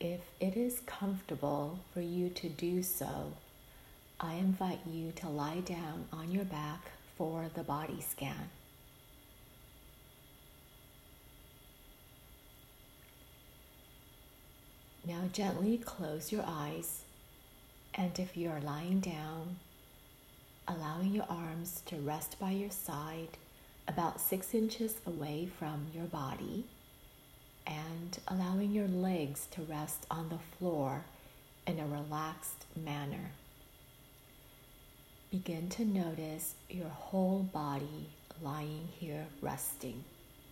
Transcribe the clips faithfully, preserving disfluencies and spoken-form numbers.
if it is comfortable for you to do so, I invite you to lie down on your back for the body scan. Now gently close your eyes, and if you are lying down, allowing your arms to rest by your side about six inches away from your body, and allowing your legs to rest on the floor in a relaxed manner. Begin to notice your whole body lying here resting.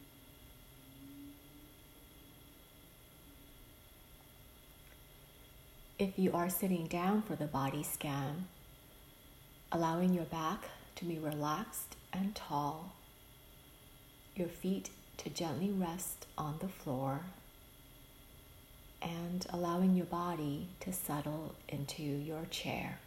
If you are sitting down for the body scan, allowing your back to be relaxed and tall, your feet to gently rest on the floor, and allowing your body to settle into your chair.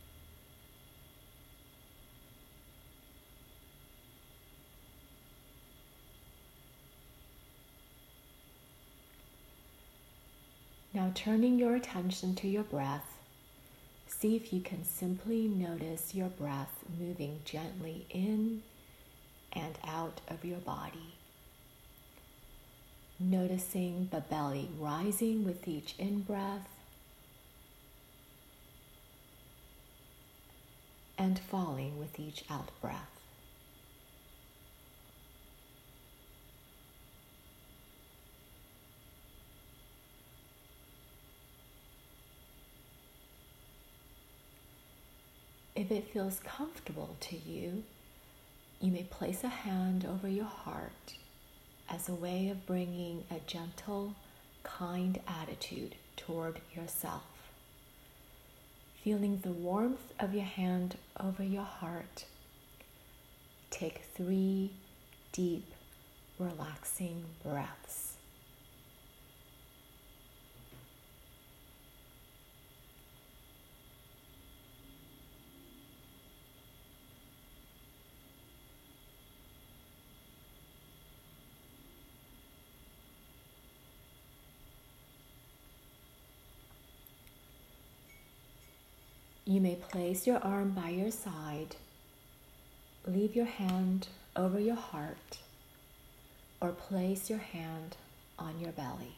Now turning your attention to your breath, see if you can simply notice your breath moving gently in and out of your body. Noticing the belly rising with each in-breath and falling with each out-breath. If it feels comfortable to you, you may place a hand over your heart as a way of bringing a gentle, kind attitude toward yourself. Feeling the warmth of your hand over your heart, take three deep, relaxing breaths. You may place your arm by your side, leave your hand over your heart, or place your hand on your belly.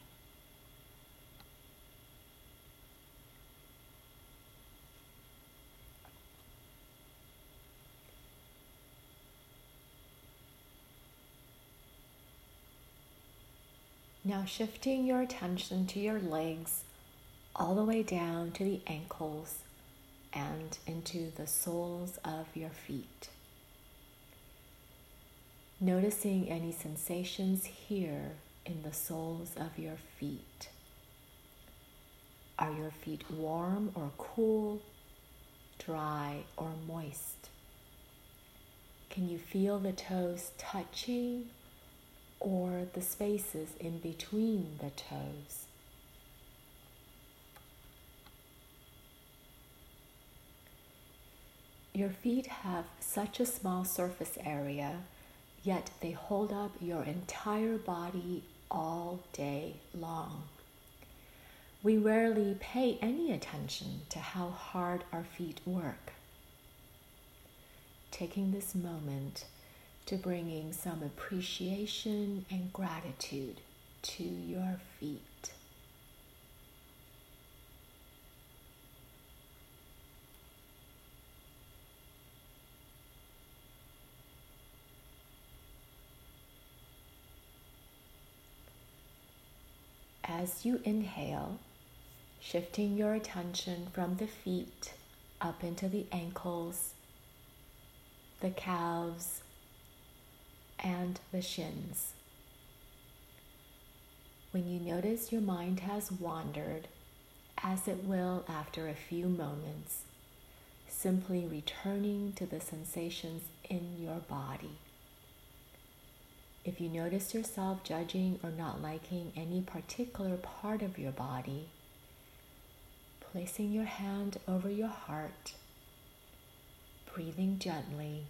Now shifting your attention to your legs all the way down to the ankles and into the soles of your feet. Noticing any sensations here in the soles of your feet. Are your feet warm or cool, dry or moist? Can you feel the toes touching or the spaces in between the toes? Your feet have such a small surface area, yet they hold up your entire body all day long. We rarely pay any attention to how hard our feet work. Taking this moment to bringing some appreciation and gratitude to your feet. As you inhale, shifting your attention from the feet up into the ankles, the calves, and the shins. When you notice your mind has wandered, as it will after a few moments, simply returning to the sensations in your body. If you notice yourself judging or not liking any particular part of your body, placing your hand over your heart, breathing gently,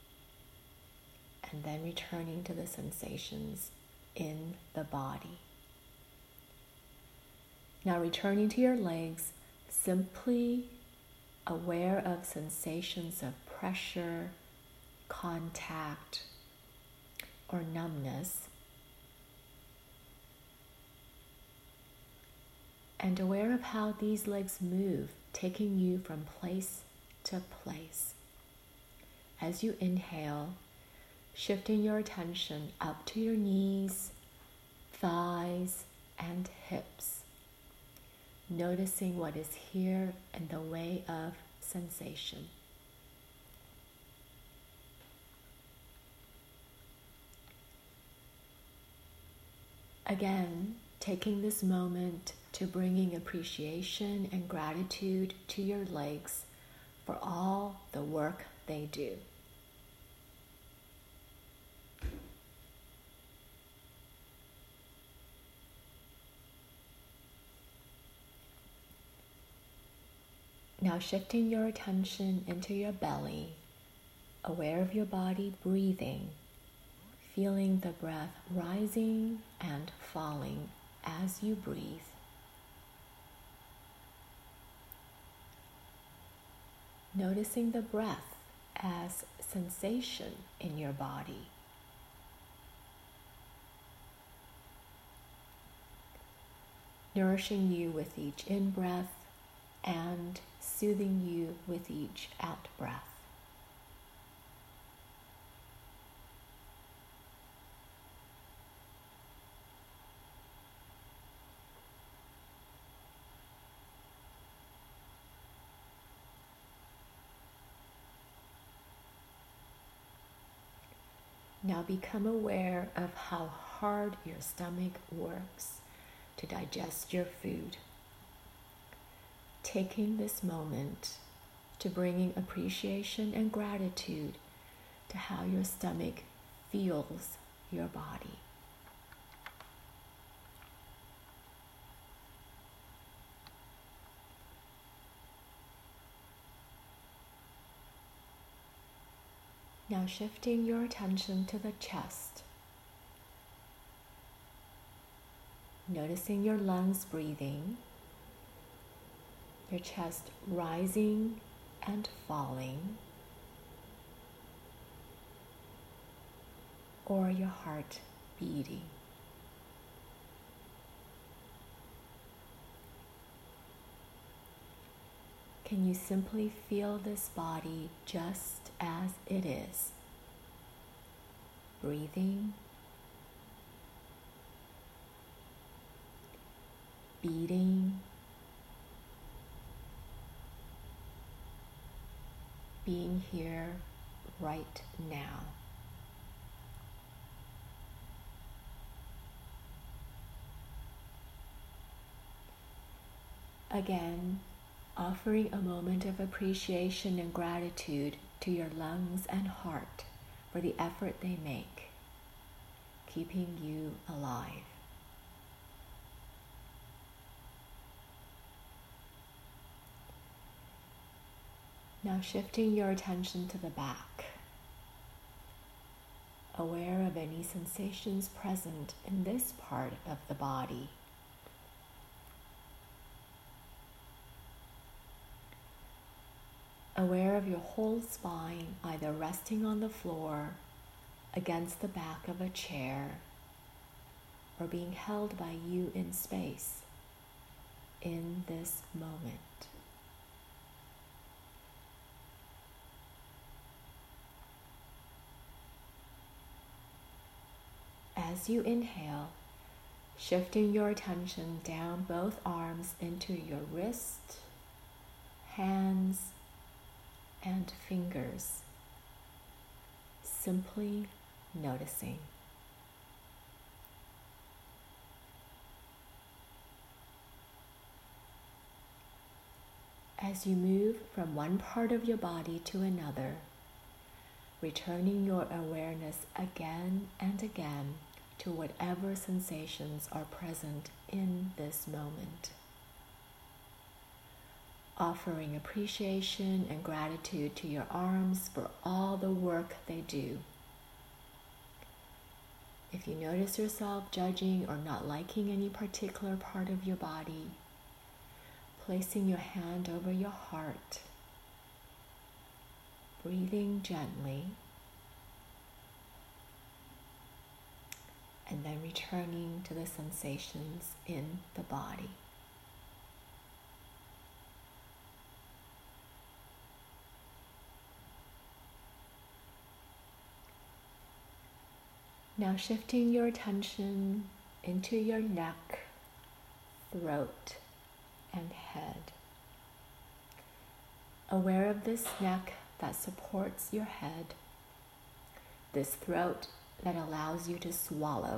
and then returning to the sensations in the body. Now returning to your legs, simply aware of sensations of pressure, contact, or numbness, and aware of how these legs move, taking you from place to place. As you inhale, shifting your attention up to your knees, thighs, and hips, noticing what is here in the way of sensation. Again, taking this moment to bringing appreciation and gratitude to your legs for all the work they do. Now shifting your attention into your belly, aware of your body breathing, feeling the breath rising and falling as you breathe. Noticing the breath as sensation in your body. Nourishing you with each in-breath and soothing you with each out-breath. Now become aware of how hard your stomach works to digest your food. Taking this moment to bringing appreciation and gratitude to how your stomach feels your body. Now shifting your attention to the chest, noticing your lungs breathing, your chest rising and falling, or your heart beating. Can you simply feel this body just as it is? Breathing, beating, being here right now. Again, offering a moment of appreciation and gratitude to your lungs and heart for the effort they make, keeping you alive. Now shifting your attention to the back, aware of any sensations present in this part of the body. Aware of your whole spine, either resting on the floor, against the back of a chair, or being held by you in space in this moment. As you inhale, shifting your attention down both arms into your wrist, hands, and fingers, simply noticing. As you move from one part of your body to another, returning your awareness again and again to whatever sensations are present in this moment. Offering appreciation and gratitude to your arms for all the work they do. If you notice yourself judging or not liking any particular part of your body, placing your hand over your heart, breathing gently, and then returning to the sensations in the body. Now shifting your attention into your neck, throat, and head. Aware of this neck that supports your head, this throat that allows you to swallow,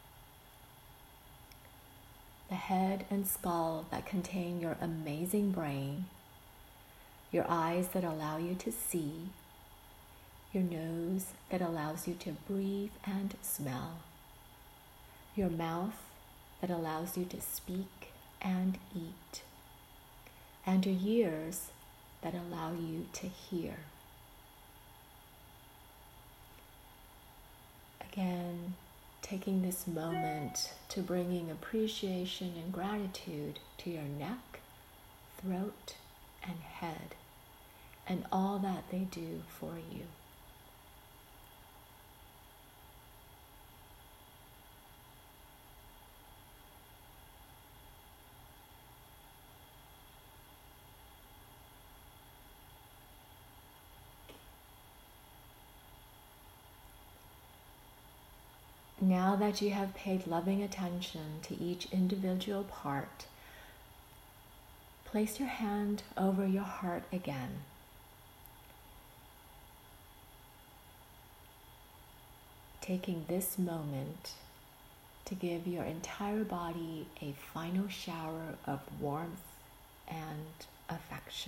the head and skull that contain your amazing brain, your eyes that allow you to see, your nose that allows you to breathe and smell, your mouth that allows you to speak and eat, and your ears that allow you to hear. Again, taking this moment to bringing appreciation and gratitude to your neck, throat, and head, and all that they do for you. Now that you have paid loving attention to each individual part, place your hand over your heart again. Taking this moment to give your entire body a final shower of warmth and affection.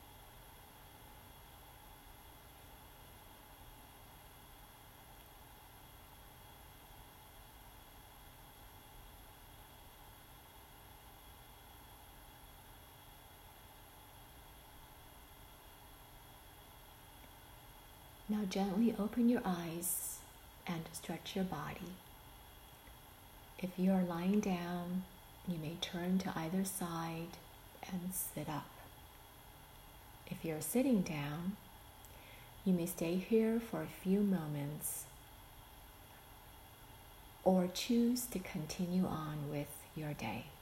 Now gently open your eyes and stretch your body. If you are lying down, you may turn to either side and sit up. If you're sitting down, you may stay here for a few moments or choose to continue on with your day.